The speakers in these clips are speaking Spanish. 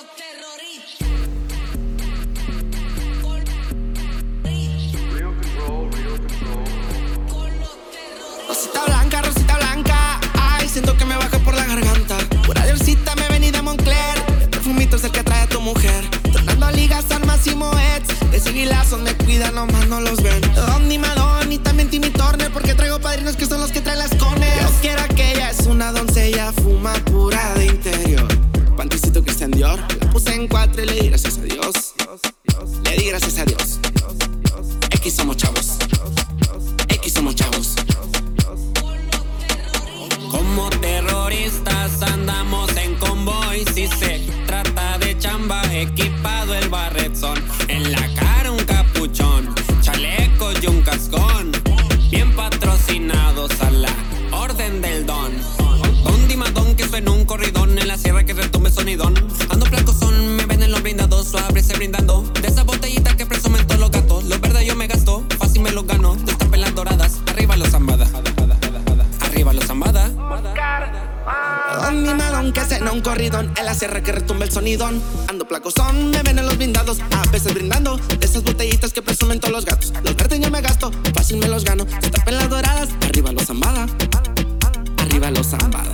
los terroristas. Rosita blanca, ay, siento que me baja por la garganta. Pura diosita me vení de Moncler. El perfumito es el que trae a tu mujer. Tornando ligas al máximo ex. De sigilazos me cuidan, nomás no los ven. Don y Madon y también Timmy Turner, porque traigo padrinos que son los que traen las cones. Yo quiero que ella es una doncella, fuma pura de interior. Panticito Christian Dior, la puse en 4 y le di gracias a Dios. Le di gracias a Dios. X somos chavos. X somos chavos. Como terroristas andamos en convoy. Si se trata de chamba, equipado el barretzón. En la cara un capuchón, chalecos y un cascón. Bien patrocinados a la orden del don. Don Dimadón que suena un corridón. En la sierra que retumbe sonidón. Ando placozón, me ven en los brindados. Suaves brindando. De esa botellita que presumen todos los gatos. Los verdes yo me gasto, fácil me los gano. Destapen las doradas, arriba los zambada. Arriba los zambada. Don y Madon que cena un corridón. En la sierra que retumba el sonidón. Ando placozón, me ven en los blindados. A veces brindando. De esas botellitas que presumen todos los gatos. Los verdes yo me gasto, fácil me los gano. Destapen las doradas, arriba los zambada. Arriba los zambada.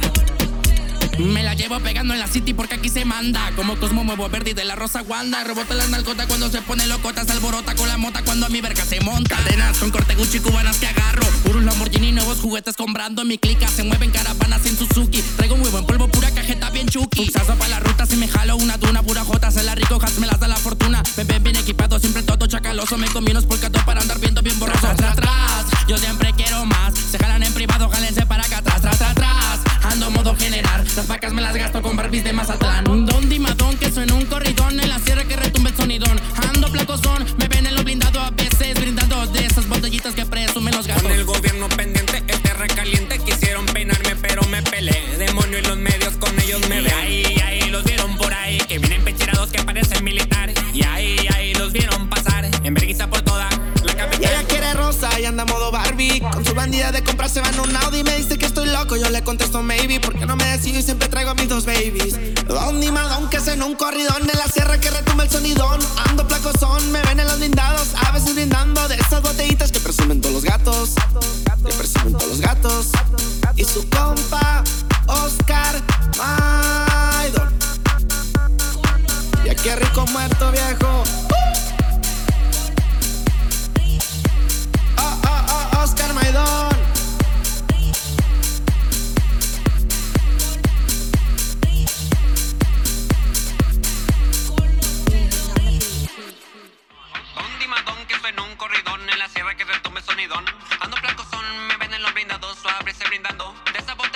Me la llevo pegando en la city porque aquí se manda. Como Cosmo muevo verde y de la rosa Wanda. Rebota las nalgotas cuando se pone locota. Se alborota con la mota cuando a mi verga se monta. Cadenas con corte Gucci cubanas que agarro. Puros Lamborghini, nuevos juguetes comprando. En mi clica se mueven caravanas en Suzuki. Traigo un huevo en polvo, pura cajeta bien chuki. Pulsazo pa' la ruta si me jalo una tuna. Pura jota, se la rico, me las da la fortuna. Me ven bien equipado, siempre todo chacaloso. Me comí unos polcatos para andar viendo bien borroso. Tras, tras, yo siempre quiero más. Se jalan en privado, jálense para acá atrás. Tras, tras, tras, ando modo generar. Las vacas me las gasto con Barbies de Mazatlán. Don Dimadón que suena un corridón. En la sierra que retumbe el sonidón. Ando placozón, me ven en lo blindado. A veces brindando de esas botellitas que presumen los gatos. Con el gobierno pendiente, recaliente. Quisieron peinarme pero me peleé. Demonio y los medios con ellos me ven. Ahí los vieron por ahí. Que vienen pecherados que parecen militares. Y ahí los vieron pasar. En vergüenza por toda la capital. Y ella quiere rosa y anda modo Barbie. Con su bandida de comprar se va en un Audi. Me dice que estoy loco, yo le contesto maybe. Porque no me decido y siempre traigo a mis dos babies. Don y Madon que cena un corridón. En la sierra que retumba el sonidón. Ando placozón, me ven en los blindados. A veces brindando de esas botellitas que presumen todos los gatos. Que presumen todos los gatos. Y su compa Oscar Maidon. Y aquí rico muerto viejo. Oscar Maidon. Don Dimadón que suena un corridón. En la sierra que retumbe sonidón. Ando placozón, me ven en los brindados. Suaves brindando. De esa